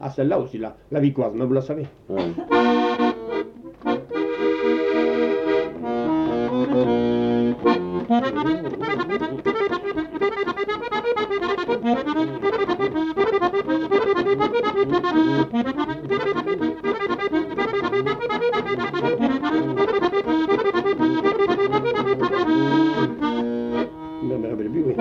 Ah, celle-là aussi, la vicoise, mais vous la savez. Ouais. Oui.